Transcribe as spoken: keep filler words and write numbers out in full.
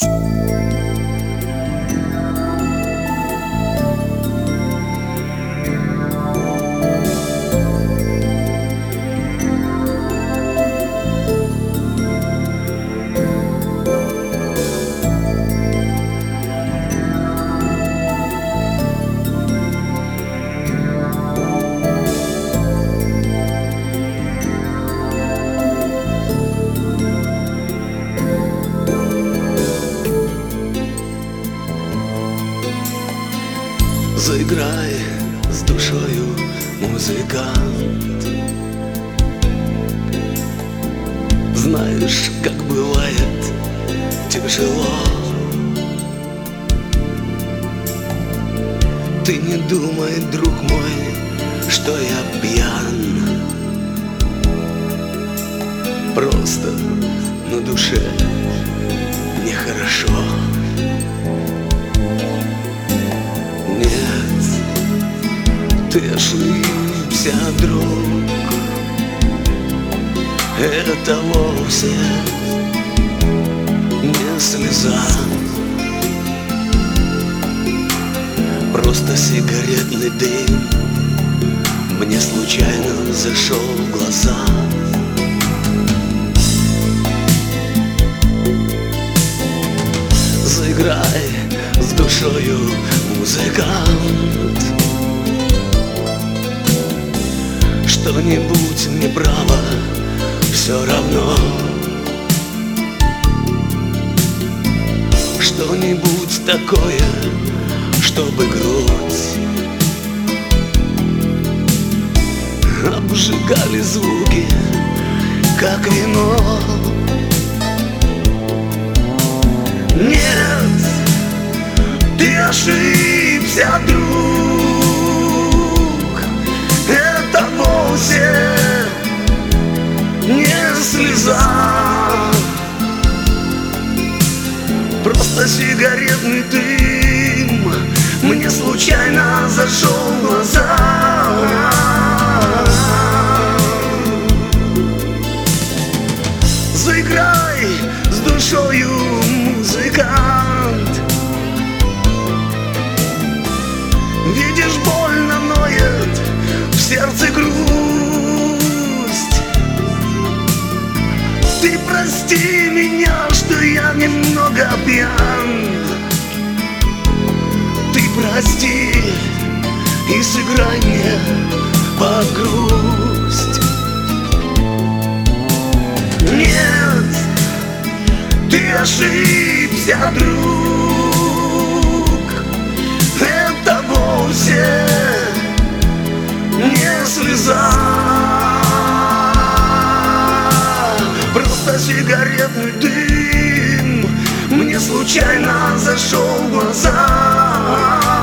Заиграй с душою, музыкант. Знаешь, как бывает тяжело. Ты не думай, друг мой, что я пьян. Просто на душе нехорошо. Нет, ты ошибся, друг. Это вовсе не слеза, просто сигаретный дым мне случайно зашел в глаза. Заиграй с душою, музыкант. Что-нибудь неправо, все равно. Что-нибудь такое, чтобы грудь обжигали звуки, как вино. Нет, ты ошибся, друг. Это вовсе не слеза, просто сигаретный дым мне случайно зашел в глаза. Заиграй с душою, музыкант. Видишь, больно ноет в сердце грусть. Ты прости меня, что я немного пьян. Ты прости и сыграй мне под грусть. Нет, ты ошибся, друг. Это вовсе не слеза, просто сигаретный дым мне случайно зашел в глаза.